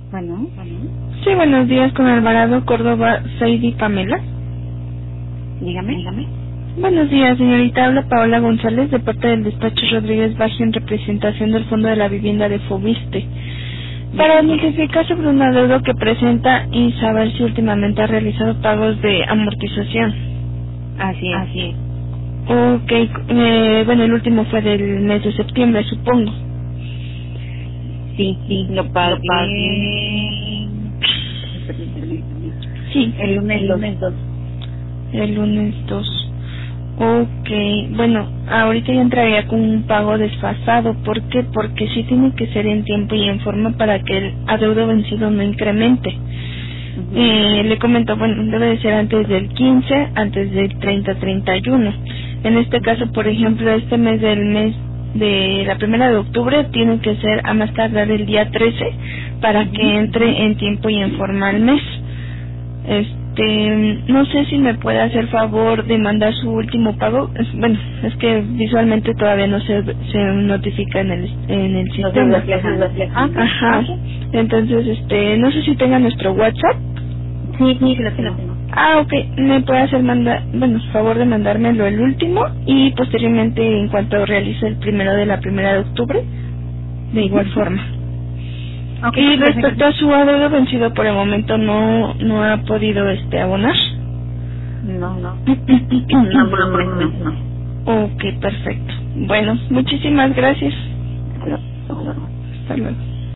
Bueno. Sí, buenos días, con Alvarado Córdoba, Saidi Pamela. Dígame. Buenos días, señorita. Habla Paola González, de parte del despacho Rodríguez Baji, en representación del Fondo de la Vivienda de Fobiste, para notificar sobre un adeudo que presenta y saber si últimamente ha realizado pagos de amortización. Así es. Ok, bueno, el último fue del mes de septiembre, supongo. Sí, lo pagué. Sí. El lunes 2. El lunes 2. Ok, bueno, ahorita ya entraría con un pago desfasado. ¿Por qué? Porque sí tiene que ser en tiempo y en forma para que el adeudo vencido no incremente. Le comento, bueno, debe de ser antes del 15, antes del 30-31. En este caso, por ejemplo, este mes de la 1 de octubre tiene que ser a más tardar el día 13 para que entre en tiempo y en forma al mes. No sé si me puede hacer favor de mandar su último pago. Bueno, es que visualmente todavía no se notifica en el sistema. Ajá. Entonces, no sé si tenga nuestro WhatsApp. Sí, lo tengo. Ok, me puede hacer favor de mandármelo el último y posteriormente en cuanto realice el primero de la 1 de octubre, de igual forma. Okay, Y respecto a su adeudo vencido, por el momento no ha podido abonar. No, por el momento no. Ok, perfecto. Bueno, muchísimas gracias. Hasta luego. Hasta luego.